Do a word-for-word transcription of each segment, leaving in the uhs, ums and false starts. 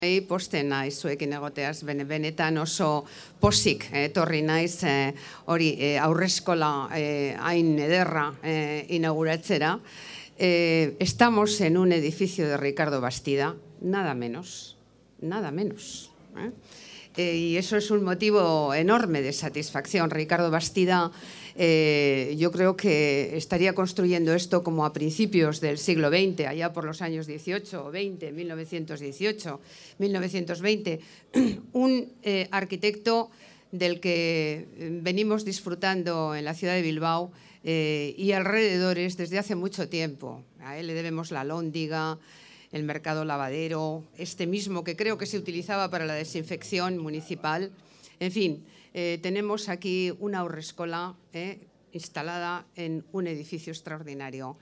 Posten naiz zuekin egoteaz, bene, benetan oso posik etorri naiz eh, hori eh, aurreskola eh, hain ederra eh, inauguratzera. Eh, estamos en un edificio de Ricardo Bastida, nada menos, nada menos. ¿eh? Eh, y eso es un motivo enorme de satisfacción. Ricardo Bastida, eh, yo creo que estaría construyendo esto como a principios del siglo veinte, allá por los años dieciocho o veinte, mil novecientos dieciocho, mil novecientos veinte. Un eh, arquitecto del que venimos disfrutando en la ciudad de Bilbao eh, y alrededores desde hace mucho tiempo. A él le debemos la Alhóndiga, el mercado lavadero, este mismo que creo que se utilizaba para la desinfección municipal. En fin, eh, tenemos aquí una haurreskola eh, instalada en un edificio extraordinario.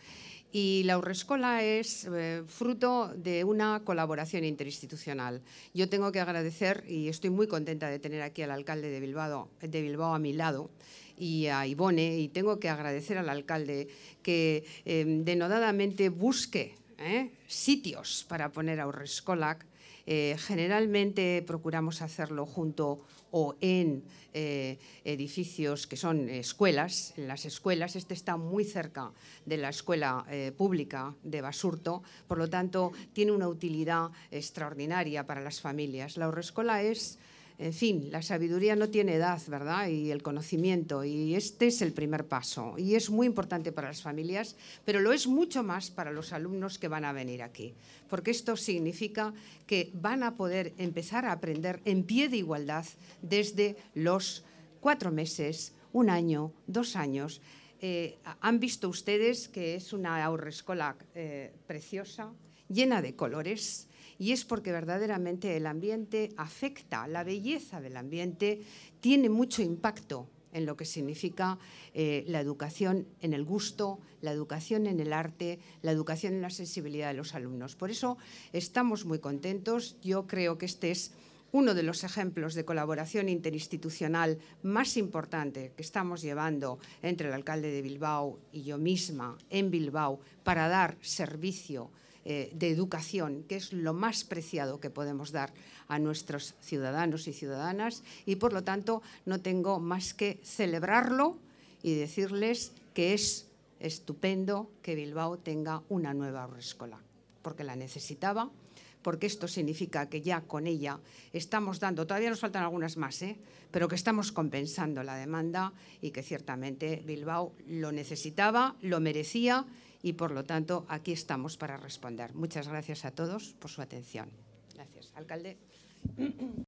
Y la haurreskola es eh, fruto de una colaboración interinstitucional. Yo tengo que agradecer, y estoy muy contenta de tener aquí al alcalde de Bilbao, de Bilbao a mi lado, y a Ibone, y tengo que agradecer al alcalde que eh, denodadamente busque ¿Eh? sitios para poner haurreskolak. Eh, generalmente procuramos hacerlo junto o en eh, edificios que son escuelas. En las escuelas, este está muy cerca de la escuela eh, pública de Basurto, por lo tanto tiene una utilidad extraordinaria para las familias. La haurreskola es, en fin, la sabiduría no tiene edad, ¿verdad? Y el conocimiento, y este es el primer paso. Y es muy importante para las familias, pero lo es mucho más para los alumnos que van a venir aquí, porque esto significa que van a poder empezar a aprender en pie de igualdad desde los cuatro meses, un año, dos años. Eh, han visto ustedes que es una haurreskola eh, preciosa, llena de colores, y es porque verdaderamente el ambiente afecta, la belleza del ambiente tiene mucho impacto en lo que significa eh, la educación en el gusto, la educación en el arte, la educación en la sensibilidad de los alumnos. Por eso estamos muy contentos. Yo creo que este es uno de los ejemplos de colaboración interinstitucional más importante que estamos llevando entre el alcalde de Bilbao y yo misma en Bilbao para dar servicio eh, de educación, que es lo más preciado que podemos dar a nuestros ciudadanos y ciudadanas, y por lo tanto no tengo más que celebrarlo y decirles que es estupendo que Bilbao tenga una nueva haurreskola, porque la necesitaba, porque esto significa que ya con ella estamos dando, todavía nos faltan algunas más, ¿eh? pero que estamos compensando la demanda y que ciertamente Bilbao lo necesitaba, lo merecía y por lo tanto aquí estamos para responder. Muchas gracias a todos por su atención. Gracias, alcalde.